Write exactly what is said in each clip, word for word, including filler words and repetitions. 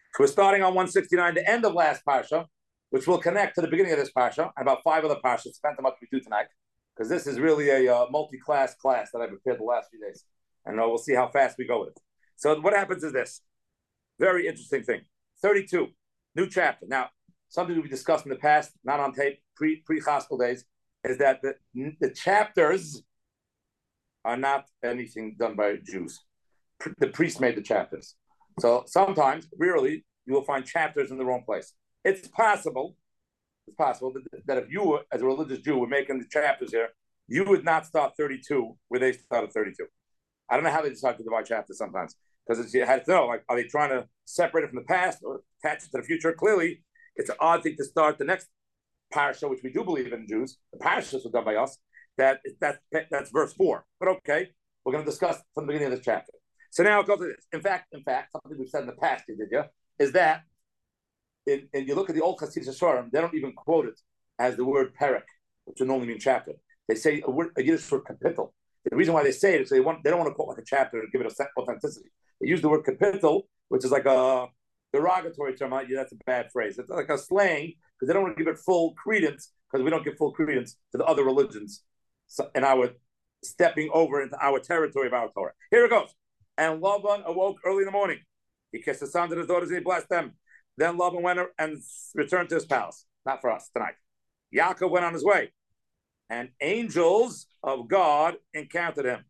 We're starting on one sixty-nine, the end of last parsha, which will connect to the beginning of this parsha, and about five other parshas. Depends how much we do tonight, because this is really a uh, multi-class class that I've prepared the last few days, and uh, we'll see how fast we go with it. So what happens is this very interesting thing: thirty-two, new chapter. Now, something we discussed in the past, not on tape, pre pre Haskell days, is that the the chapters are not anything done by Jews. The priests made the chapters. So sometimes, rarely, you will find chapters in the wrong place. It's possible, it's possible that, that if you, were, as a religious Jew, were making the chapters here, you would not start thirty-two where they started thirty-two. I don't know how they decide to divide chapters sometimes, because you had to know, like, are they trying to separate it from the past or attach it to the future? Clearly, it's an odd thing to start the next parsha, which we do believe in Jews. The parashas were done by us. That that that's verse four. But okay, we're going to discuss from the beginning of this chapter. So now it goes to this. In fact, in fact, something we've said in the past, did you? Is that in, and you look at the old Chasidus Hashorim, they don't even quote it as the word perek, which would normally mean chapter. They say a word, a Yiddish word kapitel. The reason why they say it is they want they don't want to quote like a chapter and give it authenticity. They use the word kapitel, which is like a derogatory term. Yeah, that's a bad phrase. It's like a slang because they don't want to give it full credence, because we don't give full credence to the other religions in our stepping over into our territory of our Torah. Here it goes. And Laban awoke early in the morning. He kissed his sons and his daughters and he blessed them. Then Laban went and returned to his palace. Not for us tonight. Yaakov went on his way, and angels of God encountered him.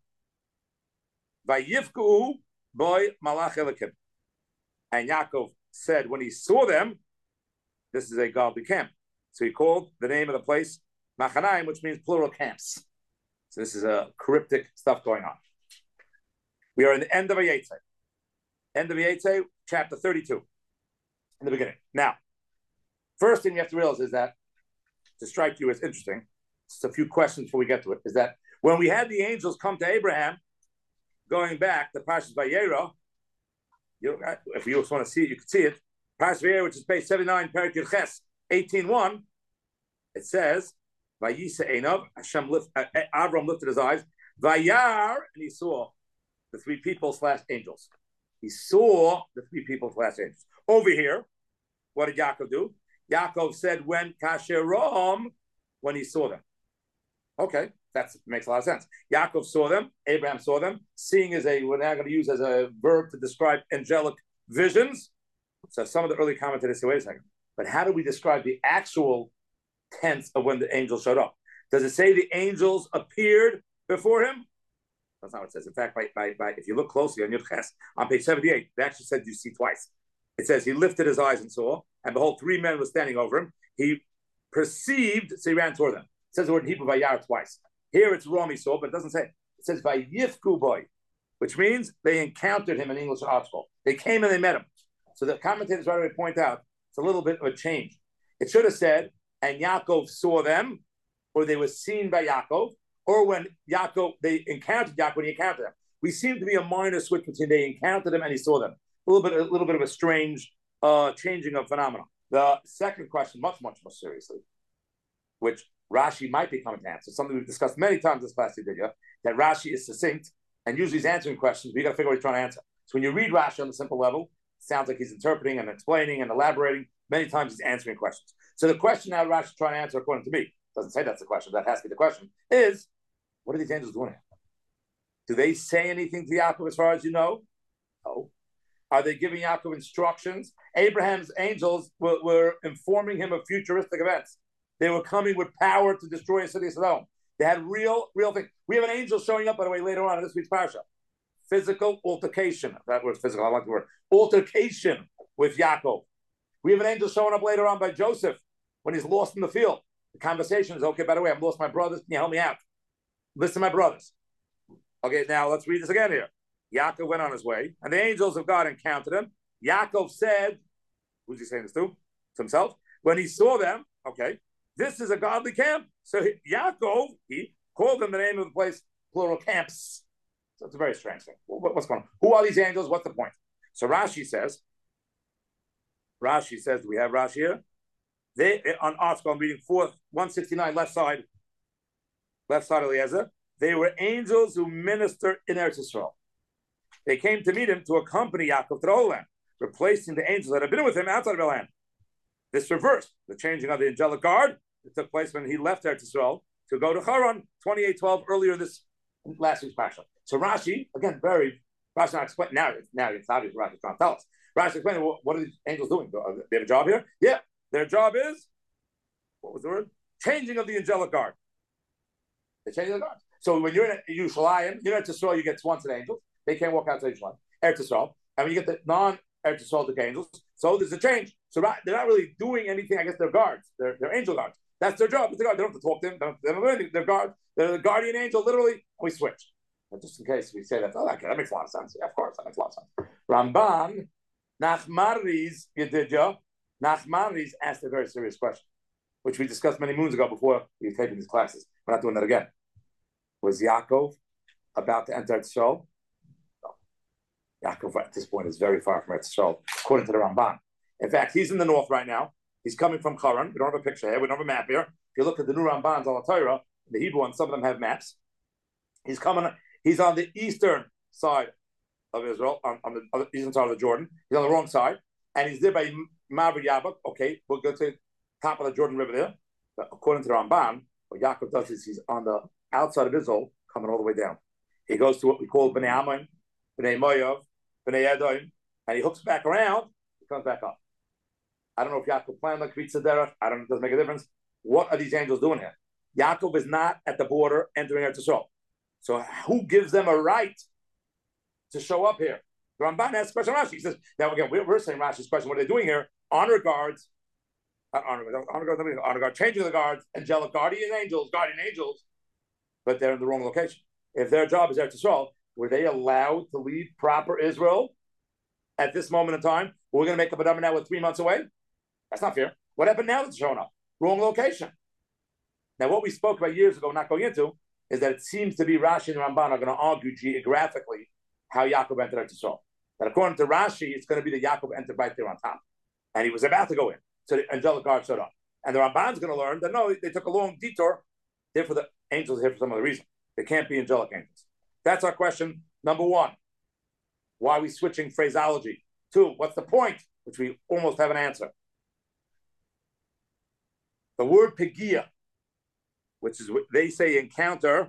Vayifku boy malach elikim. And Yaakov said when he saw them, this is a godly camp. So he called the name of the place Machanaim, which means plural camps. So this is a cryptic stuff going on. We are in the end of Vayetze. End of Vayetze, chapter thirty-two, in the beginning. Now, first thing you have to realize is that, to strike you as interesting, just a few questions before we get to it, is that when we had the angels come to Abraham, going back to Parshas Vayera, you, if you just want to see it, you can see it. Parshas Vayera, which is page seventy-nine, Perek Yirches, eighteen one, it says, Vayisa Einav, Hashem lift, uh, Avram lifted his eyes, Vayar, and he saw the three people slash angels. He saw the three people slash angels. Over here, what did Yaakov do? Yaakov said, when Kasherom, when he saw them. Okay, that makes a lot of sense. Yaakov saw them, Abraham saw them. Seeing is a, we're now going to use as a verb to describe angelic visions. So some of the early commentators say, wait a second, but how do we describe the actual tense of when the angels showed up? Does it say the angels appeared before him? That's not what it says. In fact, by, by, by, if you look closely on Yud Ches, on page seventy-eight, it actually said you see twice. It says he lifted his eyes and saw, and behold, three men were standing over him. He perceived, so he ran toward them. It says the word in Hebrew Vayar twice. Here it's Rom he saw, but it doesn't say. It says Vayifku boy, which means they encountered him in English article. They came and they met him. So the commentators right away point out it's a little bit of a change. It should have said, and Yaakov saw them, or they were seen by Yaakov, or when Yaakov, they encountered Yaakov when he encountered them. We seem to be a minor switch between they encountered him and he saw them. A little bit, a little bit of a strange uh, changing of phenomena. The second question, much, much more seriously, which Rashi might be coming to answer, something we've discussed many times this class video, that Rashi is succinct and usually he's answering questions, but you got to figure out what he's trying to answer. So when you read Rashi on the simple level, it sounds like he's interpreting and explaining and elaborating. Many times he's answering questions. So the question now Rashi is trying to answer, according to me, doesn't say that's the question, that has to be the question, is, what are these angels doing here? Do they say anything to Yaakov as far as you know? No. Are they giving Yaakov instructions? Abraham's angels were, were informing him of futuristic events. They were coming with power to destroy a city of Sodom. They had real, real things. We have an angel showing up, by the way, later on in this week's parasha. Physical altercation. That word's physical, I like the word. Altercation with Yaakov. We have an angel showing up later on by Joseph when he's lost in the field. The conversation is, okay, by the way, I've lost my brothers. Can you help me out? Listen, my brothers. Okay, now let's read this again here. Yaakov went on his way, and the angels of God encountered him. Yaakov said, who's he saying this to? To himself. When he saw them, okay, this is a godly camp. So he, Yaakov, he called them the name of the place, plural camps. So it's a very strange thing. What, what's going on? Who are these angels? What's the point? So Rashi says, Rashi says, do we have Rashi here? They, on article, I'm reading fourth, one sixty-nine, left side, left side of Eliezer. They were angels who ministered in Eretz Yisrael. They came to meet him to accompany Yaakov to the Holy Land. replacing the angels that had been with him outside of the land. This reversed the changing of the angelic guard. It took place when he left Eretz Yisrael to go to Haran, twenty-eight twelve, earlier this last week's parsha. So Rashi, again, very, Rashi not explain, now, now it's obvious Rashi's trying to tell us. Rashi explaining, well, what are these angels doing? They have a job here? Yeah, their job is, what was the word? Changing of the angelic guard. They're changing the guard. So when you're in Yerushalayim, you're in Eretz Yisrael, you get Swanson angels. They can't walk outside Yerushalayim. Eretz Yisrael. And when you get the non-Eretz Yisrael angels, so there's a change. So they're not really doing anything. I guess they're guards. They're, they're angel guards. That's their job. They don't have to talk to them. They don't, they don't do anything. They're guards. They're the guardian angel, literally. And we switch. And just in case we say that, oh, okay, that makes a lot of sense. Yeah, of course, that makes a lot of sense. Ramban, Nachmanides, Yedidya, Nachmanides asked a very serious question, which we discussed many moons ago before we were taking these classes. We're not doing that again. Was Yaakov about to enter Yisrael? No. Yaakov at this point is very far from Yisrael, according to the Ramban. In fact, he's in the north right now. He's coming from Haran. We don't have a picture here. We don't have a map here. If you look at the new Rambans on the Torah, the Hebrew ones, some of them have maps. He's coming. He's on the eastern side of Israel, on, on, the, on the eastern side of the Jordan. He's on the wrong side, and he's there by Ma'aber Yabok. Okay, we'll go to the top of the Jordan River there. But according to the Ramban, what Yaakov does is he's on the outside of Israel, coming all the way down. He goes to what we call Bnei Ammon, Bnei Moav, Bnei Edom, and he hooks back around. He comes back up. I don't know if Yaakov planned like Kvitza Derech. I don't know if it doesn't make a difference. What are these angels doing here? Yaakov is not at the border entering Eretz Yisrael. So who gives them a right to show up here? The Ramban asks a question Rashi. He says, now again, we're, we're saying Rashi's question, what are they doing here? Honor guards, uh, honor, honor guards, honor guard, changing the guards, angelic guardian angels, guardian angels, but they're in the wrong location. If their job is Eretz Yisrael, were they allowed to leave proper Israel at this moment in time? We're going to make up a number now with three months away? That's not fair. What happened now that's showing up? Wrong location. Now, what we spoke about years ago, not going into, is that it seems to be Rashi and Ramban are going to argue geographically how Yaakov entered Eretz Yisrael. That according to Rashi, it's going to be that Yaakov entered right there on top. And he was about to go in. So the angelic guard showed up. And the Ramban's going to learn that no, they took a long detour. Therefore, the angels are here for some other reason. They can't be angelic angels. That's our question. Number one, why are we switching phraseology? Two, what's the point? Which we almost have an answer. The word pegia, which is what they say encounter,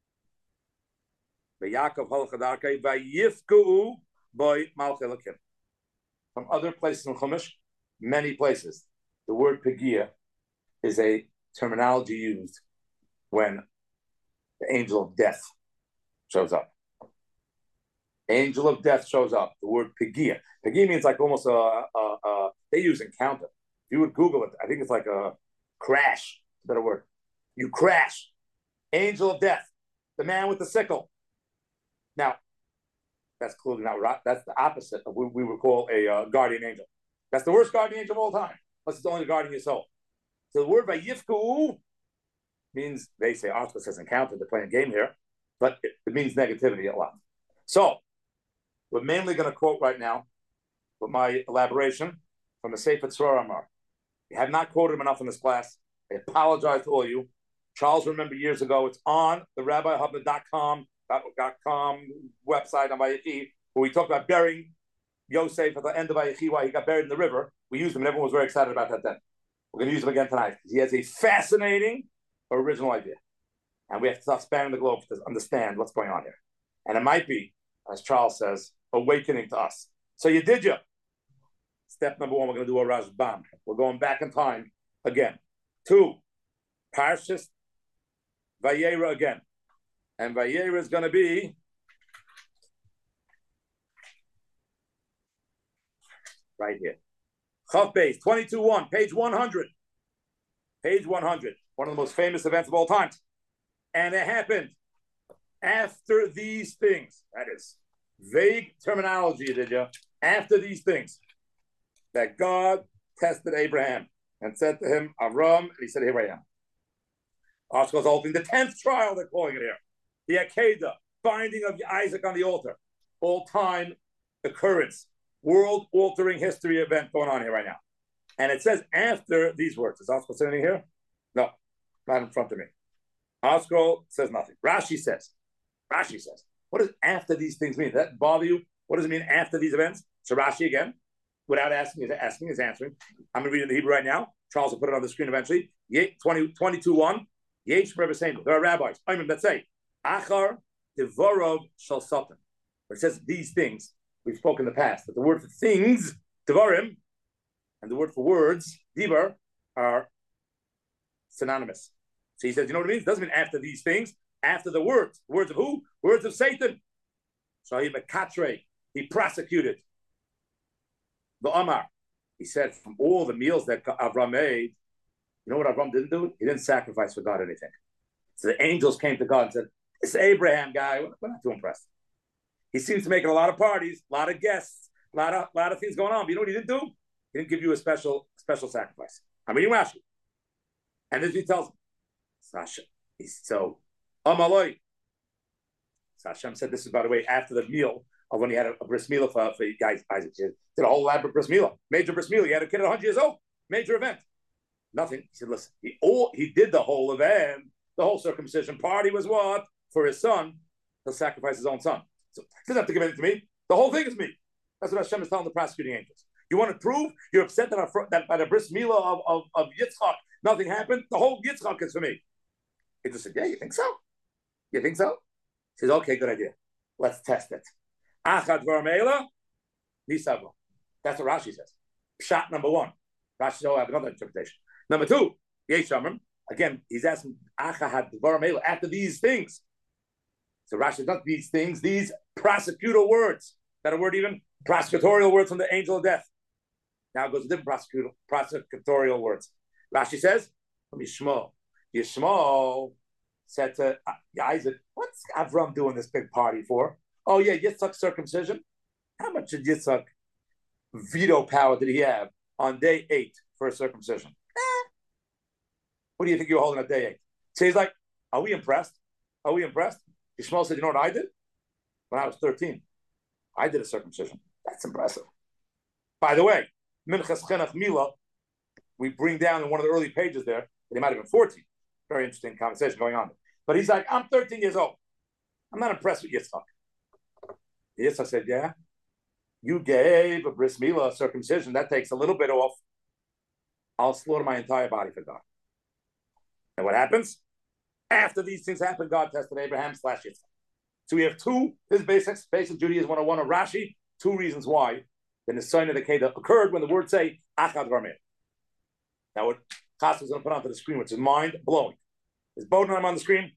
Yaakov halchadarkei vayifku by malchelakim. From other places in Chumash, many places, the word pegia is a terminology used when the angel of death shows up. Angel of death shows up. The word pegia. Pegia means like almost a, a, a they use encounter. If you would Google it, I think it's like a crash. It's a better word. You crash. Angel of death. The man with the sickle. Now, that's clearly not right. That's the opposite of what we would call a uh, guardian angel. That's the worst guardian angel of all time. Unless it's only the guardian of your soul. So the word vayifku means, they say, article says encounter, they're playing a game here, but it, it means negativity a lot. So, we're mainly going to quote right now, with my elaboration, from the Sefer Tzror Amar. We have not quoted him enough in this class. I apologize to all of you. Charles, remember years ago, it's on the rabbi hubner dot com website on Vayechi, where we talked about burying Yosef at the end of Vayechi, why he got buried in the river. We used him, and everyone was very excited about that then. We're going to use him again tonight. He has a fascinating original idea. And we have to stop spanning the globe to understand what's going on here. And it might be, as Charles says, awakening to us. So you did you. Step number one, we're going to do a Rashbam. We're going back in time again. Two, Parshas Vayera again. And Vayera is going to be right here. Chav Beis, twenty-two one, page one hundred. Page one hundred. One of the most famous events of all time. And it happened after these things. That is vague terminology, did you? After these things, that God tested Abraham and said to him, Avram, and he said, here I am. Article is holding the tenth trial, they're calling it here. The Akedah, binding of Isaac on the altar. All-time occurrence. World-altering history event going on here right now. And it says after these words. Is Article saying anything here? No, not in front of me. Article says nothing. Rashi says. Rashi says. What does after these things mean? Does that bother you? What does it mean after these events? So Rashi again. without asking is asking is answering. I'm going to read in the Hebrew right now. Charles will put it on the screen eventually. twenty, twenty-two one. Yesh Rebbe saying there are rabbis. I mean, let's say Achar Devorov Shal Satan. It says these things. We've spoken in the past that the word for things, Devarim, and the word for words, Divar, are synonymous. So he says, you know what it means? It doesn't mean after these things, after the words. Words of who? Words of Satan. So he mekatre, he prosecuted. The Omar, he said, from all the meals that Avram made, you know what Avram didn't do? He didn't sacrifice for God anything. So the angels came to God and said, this Abraham guy, we're not too impressed. He seems to make a lot of parties, a lot of guests, a lot of, a lot of things going on. But you know what he didn't do? He didn't give you a special, special sacrifice. I'm reading Rashi. And this he tells him, Sasha, he's so, Amaloi. So Hashem said, this is, by the way, after the meal of when he had a, a bris milah for, for you guys, Isaac. He did a whole elaborate bris milah, major bris milah. He had a kid at one hundred years old, major event. Nothing. He said, listen, he, all, he did the whole event, the whole circumcision party was what? For his son, he'll sacrifice his own son. So he doesn't have to give it to me. The whole thing is me. That's what Hashem is telling the prosecuting angels. You want to prove you're upset that, our, that by the bris milah of, of, of Yitzchak, nothing happened? The whole Yitzchak is for me. He just said, yeah, you think so? You think so? He says, okay, good idea. Let's test it. Achad v'armeila, nisavo. That's what Rashi says. Pshat number one. Rashi says, oh, I have another interpretation. Number two, Yeshamim. Again, he's asking, Achad v'armeila, after these things. So Rashi says, not these things, these prosecutor words. That a word even? Prosecutorial words from the angel of death. Now it goes to different prosecutor, prosecutorial words. Rashi says, from Yishmael. Yishmael said to Isaac, what's Avram doing this big party for? Oh, yeah, Yitzchak's circumcision. How much did Yitzchak veto power did he have on day eight for a circumcision? Eh. What do you think you're holding at day eight? So he's like, are we impressed? Are we impressed? Yishmael said, you know what I did? When I was thirteen, I did a circumcision. That's impressive. By the way, Minchas Chinuch Milah, we bring down in one of the early pages there, that he might have been fourteen. Very interesting conversation going on. But he's like, I'm thirteen years old. I'm not impressed with Yitzchak. Yitzchak said, yeah, you gave a bris milah, a circumcision. That takes a little bit off. I'll slaughter my entire body for God. And what happens? After these things happen, God tested Abraham slash Yitzchak. So we have two, this is basics, basic Judaism one oh one of Rashi, two reasons why the Nisayon of the Kedah occurred when the words say, Achad Varmel. Now what Chas is going to put onto the screen, which is mind-blowing. Is Bodenheim on the screen?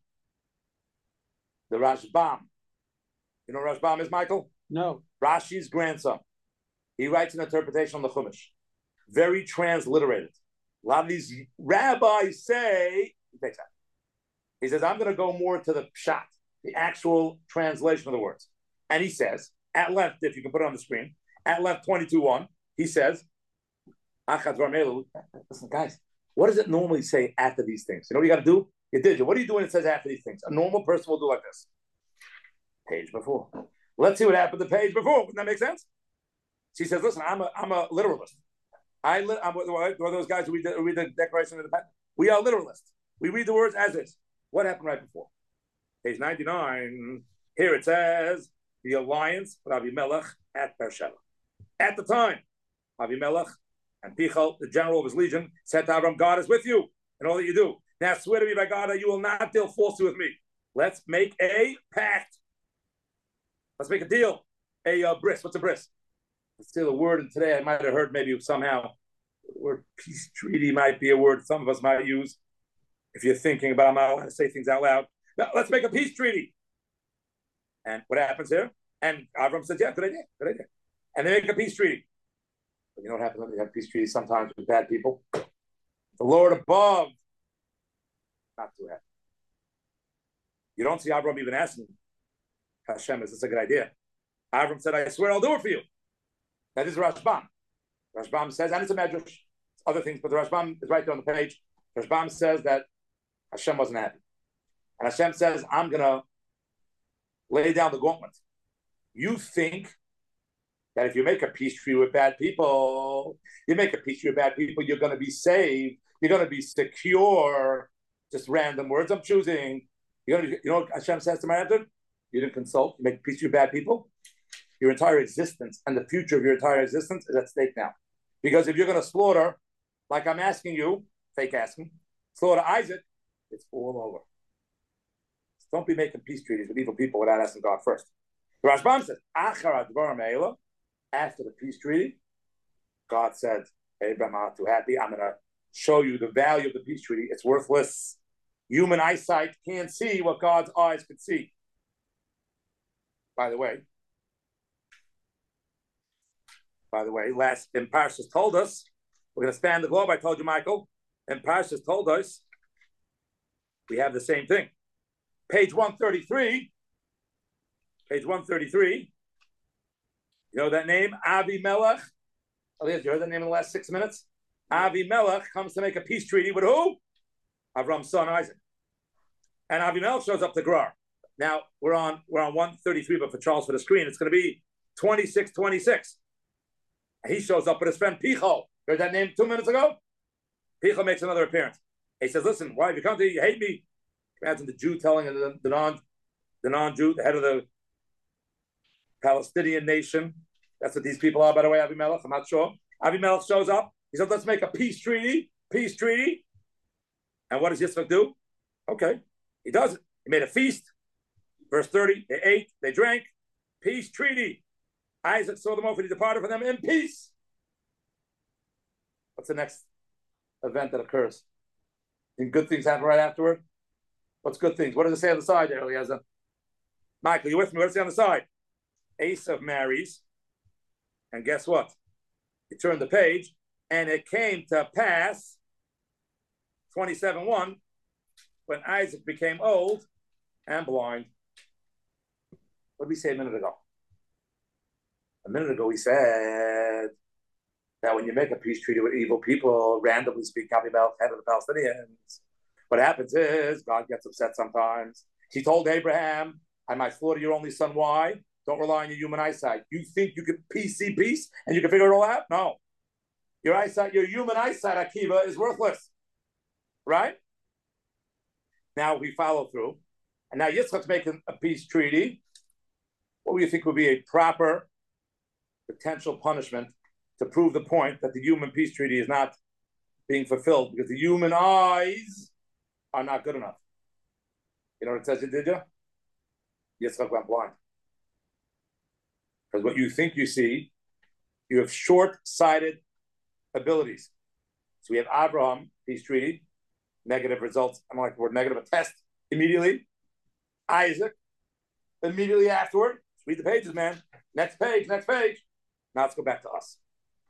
The Rashbam. You know what Rashbam is, Michael? No. Rashi's grandson. He writes an interpretation on the Chumash. Very transliterated. A lot of these rabbis say, he takes that. He says, I'm going to go more to the pshat, the actual translation of the words. And he says, at length, if you can put it on the screen, at length twenty-two one, he says, Achad Varmelu. Listen, guys, what does it normally say after these things? You know what you got to do? You did. What are you doing? It says after these things. A normal person will do like this. Page before. Let's see what happened the page before. Doesn't that make sense? She says, listen, I'm a, I'm a literalist. I li- I'm one of those guys who read the, who read the Declaration of Independence. We are literalists. We read the words as is. What happened right before? Page ninety-nine. Here it says, the alliance with Avimelech at Beersheba. At the time, Avimelech and Pichal, the general of his legion, said to Avram, God is with you in all that you do. Now swear to me by God that you will not deal falsely with me. Let's make a pact. Let's make a deal. A uh, bris. What's a bris? Let's say the word, and today I might have heard maybe somehow the word peace treaty might be a word some of us might use. If you're thinking about, I'm not allowed to say things out loud. Now, let's make a peace treaty. And what happens here? And Avram says, yeah, good idea, good idea. And they make a peace treaty. But you know what happens when they have peace treaties sometimes with bad people? The Lord above, not too happy. You don't see Avram even asking Hashem, is this a good idea? Avram said, I swear I'll do it for you. That is Rashbam. Rashbam says, and it's a medrash, other things, but the Rashbam is right there on the page. Rashbam says that Hashem wasn't happy. And Hashem says, I'm going to lay down the gauntlet. You think that if you make a peace treaty with bad people, you make a peace treaty with bad people, you're going to be saved, you're going to be secure. Just random words I'm choosing. You're going to be, you know what Hashem says to my answer? You didn't consult, you make a peace treaty with bad people. your entire existence and the future of your entire existence is at stake now. Because if you're going to slaughter, like I'm asking you, fake asking, slaughter Isaac, it's all over. So don't be making peace treaties with evil people without asking God first. The Rashbam says, after the peace treaty, God said, Abraham, I'm not too happy. I'm going to show you the value of the peace treaty. It's worthless. Human eyesight can't see what God's eyes could see. By the way, by the way, last in Parshas told us, we're going to span the globe. I told you, Michael, and Parshas told us we have the same thing. Page one thirty-three, page one thirty-three, you know that name, Avimelech? Elias, you heard that name in the last six minutes? Avimelech comes to make a peace treaty with who? Avram's son Isaac. And Avimelech shows up to Gerar. Now we're on we're on one thirty-three, but for Charles for the screen, it's going to be twenty-six twenty-six. And he shows up with his friend Pichol. Heard that name two minutes ago? Pichol makes another appearance. He says, "Listen, why have you come to? You hate me." Imagine the Jew telling the, the non the non-Jew, the head of the Palestinian nation. That's what these people are, by the way. Avimelech, I'm not sure. Avimelech shows up. He said, "Let's make a peace treaty." Peace treaty. And what does Yitzchak do? Okay, he does it. He made a feast. Verse thirty, they ate, they drank. Peace treaty. Isaac saw them off and he departed from them in peace. What's the next event that occurs? And good things happen right afterward? What's good things? What does it say on the side there, Eliezer? Michael, you with me? What does it say on the side? Esav marries. And guess what? You turn the page, and it came to pass, twenty-seven one, when Isaac became old and blind. What did we say a minute ago? A minute ago we said that when you make a peace treaty with evil people, randomly speak, Avimelech, head of the Palestinians, what happens is God gets upset sometimes. He told Abraham, I might slaughter your only son. Why? Don't rely on your human eyesight. You think you can peace, see peace and you can figure it all out? No. Your eyesight, your human eyesight, Akiva, is worthless. Right? Now we follow through. And now Yitzchak's making a peace treaty. What do you think would be a proper potential punishment to prove the point that the human peace treaty is not being fulfilled because the human eyes are not good enough? You know what it says, did you? Yitzchak went blind. Because what you think you see, you have short-sighted abilities. So we have Abraham, peace treaty, negative results. I don't like the word negative, a test immediately. Isaac, immediately afterward. Read the pages, man. Next page, next page. Now let's go back to us.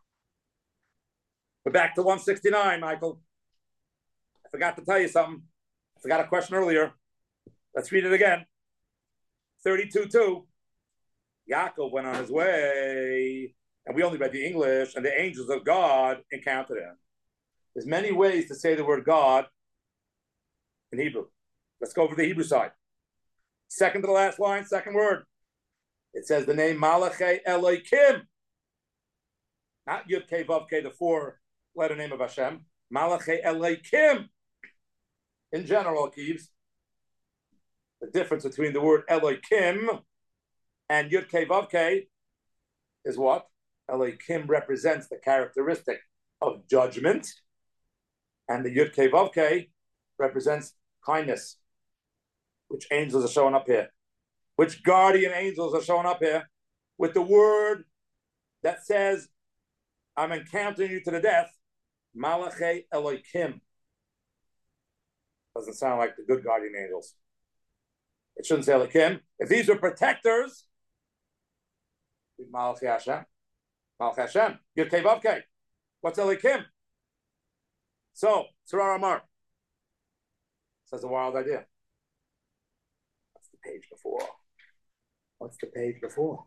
We're back to one sixty-nine, Michael. I forgot to tell you something. I forgot a question earlier. Let's read it again. thirty-two two. Yaakov went on his way, and we only read the English, and the angels of God encountered him. There's many ways to say the word God in Hebrew. Let's go over the Hebrew side. Second to the last line, second word. It says the name Malachi Elohim. Not Yud Kei Vav Kei, the four-letter name of Hashem. Malachi Elohim. In general, Keeves, the difference between the word Elohim and Yud Kei Vav Kei is what? Elohim represents the characteristic of judgment, and the Yud Kei Vav Kei represents kindness. Which angels are showing up here? Which guardian angels are showing up here with the word that says, I'm encountering you to the death, Malachi Elohim. Doesn't sound like the good guardian angels. It shouldn't say Elohim. If these were protectors, Malachi Hashem. Malachi Hashem. Yud Kei Vav Kei. What's Elohim? So, Sarar Amar says a wild idea. What's the page before? What's the page before?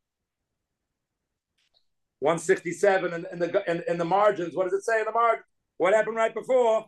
one sixty-seven in, in the in, in the margins. What does it say in the margin? What happened right before?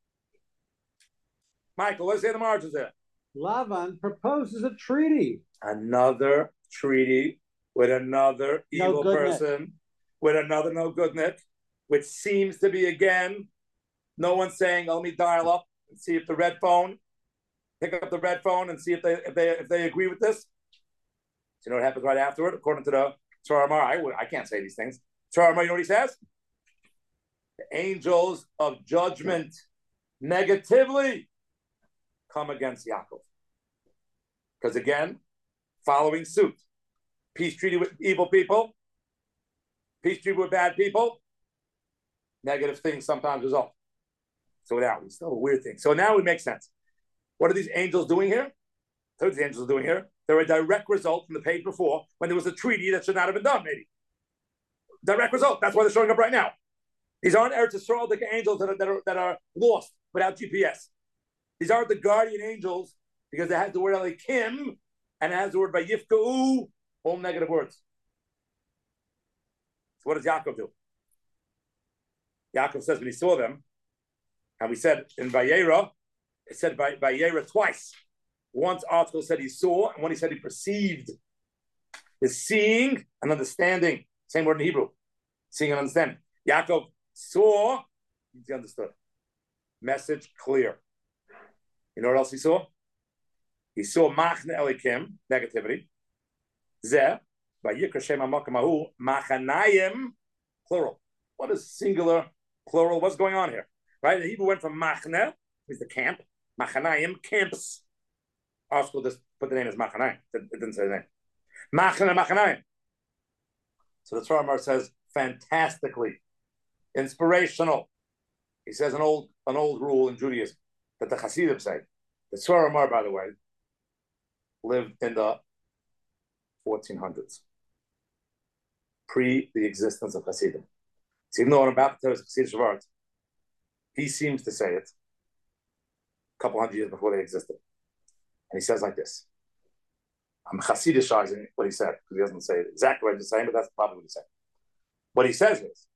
Michael, let's say the margins there. Lavan proposes a treaty. Another treaty with another evil no person, with another no good Nick, which seems to be again, no one's saying, oh, let me dial up and see if the red phone, pick up the red phone and see if they if they if they agree with this. you know what happens right afterward? According to the Torah Mar, I, I can't say these things. Torah Mar, you know what he says? The angels of judgment negatively come against Yaakov. Because again, following suit. Peace treaty with evil people, peace treaty with bad people, negative things sometimes result. So now it's still a weird thing. So now it makes sense. What are these angels doing here? What are these angels doing here? They're a direct result from the page before when there was a treaty that should not have been done, maybe. Direct result. That's why they're showing up right now. These aren't Eretz Yisrael angels that are, that, are, that are lost without G P S. These aren't the guardian angels because they have the word Elikim and it has the word Vayifka'u, all negative words. So what does Yaakov do? Yaakov says when he saw them, and we said in Vayera, it said Vayera twice. Once article said he saw, and one he said he perceived. Is seeing and understanding. Same word in Hebrew. Seeing and understanding. Yaakov saw, he understood. Message clear. You know what else he saw? He saw Machne Elikim, negativity. Zeh, Vayikra Shem HaMakam Machanayim, plural. What is singular, plural? What's going on here? Right? The Hebrew went from Machne, is the camp, Machanayim, camps. Our school just put the name as Machanayim. It didn't say the name. Machne Machanayim. So the Torah says, fantastically, inspirational. He says an old an old rule in Judaism that the Hasidim say. The Torah Mar, by the way, lived in the fourteen hundreds, pre the existence of Hasidim. So even though I'm about to tell you Hasidic art, he seems to say it a couple hundred years before they existed. And he says like this. I'm Hasidishizing what he said, because he doesn't say it exactly what he's saying, but that's probably what he's saying. What he says is,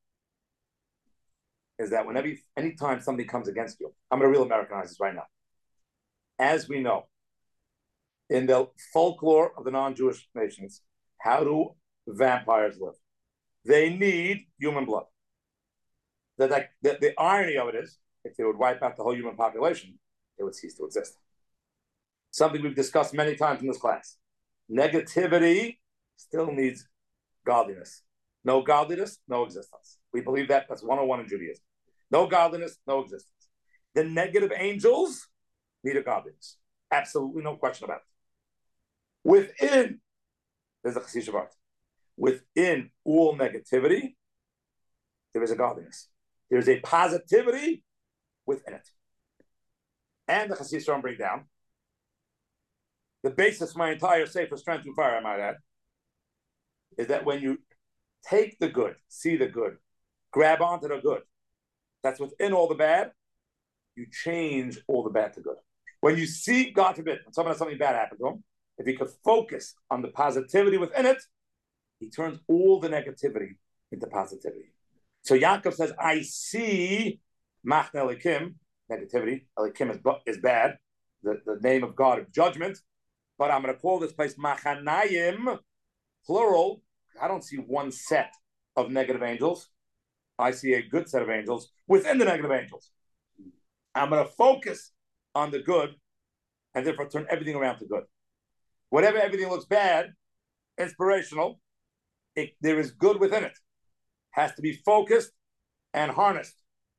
is that whenever, you, anytime somebody comes against you, I'm going to real Americanize this right now. As we know, in the folklore of the non-Jewish nations, how do vampires live? They need human blood. The, the, the, the irony of it is, if they would wipe out the whole human population, they would cease to exist. Something we've discussed many times in this class. Negativity still needs godliness. No godliness, no existence. We believe that. That's one oh one in Judaism. No godliness, no existence. The negative angels need a godliness. Absolutely no question about it. Within, there's a Chassidus Shabbat. Within all negativity, there is a godliness. There's a positivity within it. And the Chassidus Shabbat bring down the basis of my entire Sefer Strength Through Fire, I might add, is that when you take the good, see the good, grab onto the good, that's within all the bad, you change all the bad to good. When you see, God forbid, when someone has something bad happen to him, if he could focus on the positivity within it, he turns all the negativity into positivity. So Yaakov says, I see Machne Elikim, negativity, Elikim is, is bad, the, the name of God of judgment, but I'm going to call this place Machanayim, plural. I don't see one set of negative angels. I see a good set of angels within the negative angels. I'm going to focus on the good and therefore turn everything around to good. Whatever everything looks bad, inspirational, it, there is good within it. Has to be focused and harnessed.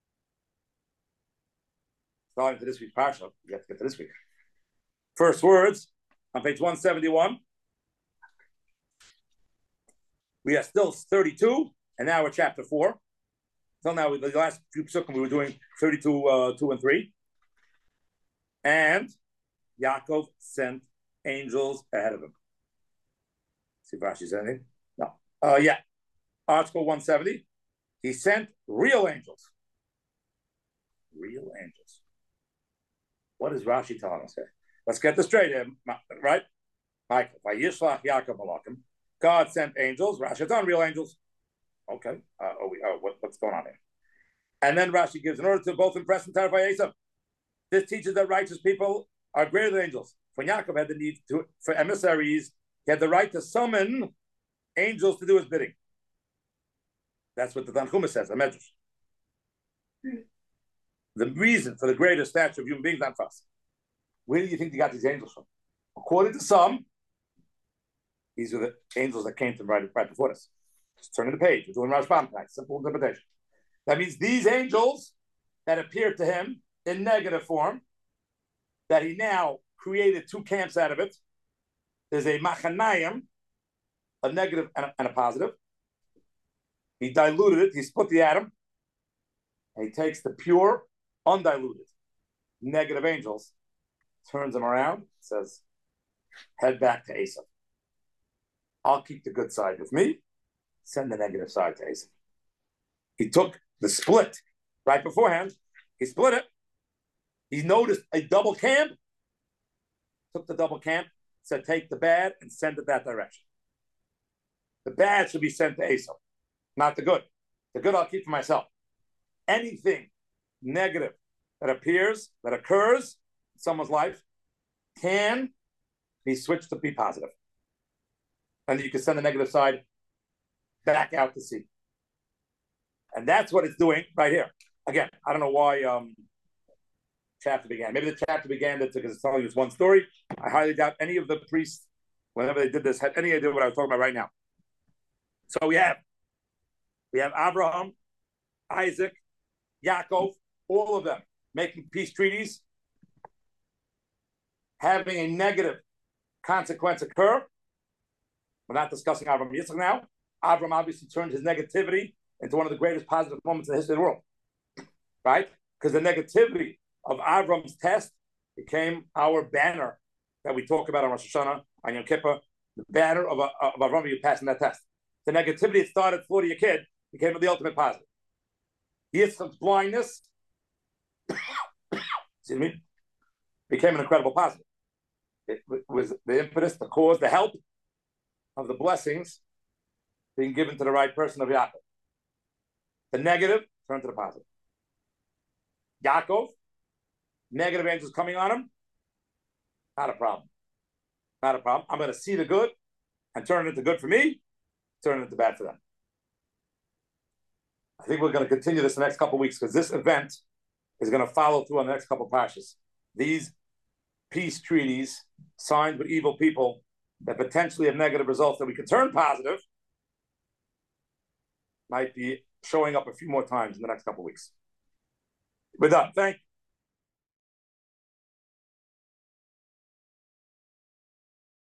Starting to this week's parsha, we have to get to this week. First words on page one seventy-one. We are still thirty-two, and now we're chapter four. Until now, the last few psukim we were doing thirty-two, uh, two and three. And Yaakov sent angels ahead of him. See if Rashi says anything? No. Uh, yeah. Article one seventy. He sent real angels. Real angels. What is Rashi telling us here? Let's get this straight here, right? Michael, Vayishlach Yaakov Malakim. God sent angels. Rashi done real angels. Okay. Uh, oh, we, oh, what, what's going on here? And then Rashi gives, in order to both impress and terrify Esav, this teaches that righteous people are greater than angels. When Yaakov had the need to, for emissaries, he had the right to summon angels to do his bidding. That's what the Tanchuma says, the Medrash. The reason for the greater stature of human beings, not fast. Where do you think they got these angels from? According to some, These are the angels that came to him right, right before us. Just turning the page. We're doing Rashbam tonight. Simple interpretation. That means these angels that appeared to him in negative form, that he now created two camps out of it. There's a machanayim, a negative and a, and a positive. He diluted it. He split the atom. And he takes the pure, undiluted, negative angels, turns them around, says, head back to Esav. I'll keep the good side with me. Send the negative side to Esav. He took the split right beforehand. He split it. He noticed a double camp. Took the double camp, said, take the bad and send it that direction. The bad should be sent to Esav, not the good. The good I'll keep for myself. Anything negative that appears, that occurs in someone's life, can be switched to be positive. And you can send the negative side back out to sea. And that's what it's doing right here. Again, I don't know why um, chapter began. Maybe the chapter began that because it's telling you this one story. I highly doubt any of the priests, whenever they did this, had any idea what I was talking about right now. So we have, we have Abraham, Isaac, Yaakov, all of them making peace treaties, having a negative consequence occur. We're not discussing Avram Yitzchak now. Avram obviously turned his negativity into one of the greatest positive moments in the history of the world, right? Because the negativity of Avram's test became our banner that we talk about on Rosh Hashanah, on Yom Kippur, the banner of, of Avram, you passing that test. The negativity that started slaughtering your kid became the ultimate positive. Yitzchak's blindness, excuse me, became an incredible positive. It was the impetus, the cause, the help of the blessings being given to the right person of Yaakov. The negative turned to the positive. Yaakov, negative angels coming on him, not a problem. Not a problem. I'm going to see the good and turn it into good for me, turn it into bad for them. I think we're going to continue this the next couple of weeks because this event is going to follow through on the next couple of parshas. These peace treaties signed with evil people that potentially have negative results that we can turn positive might be showing up a few more times in the next couple of weeks. We're done. Thank you.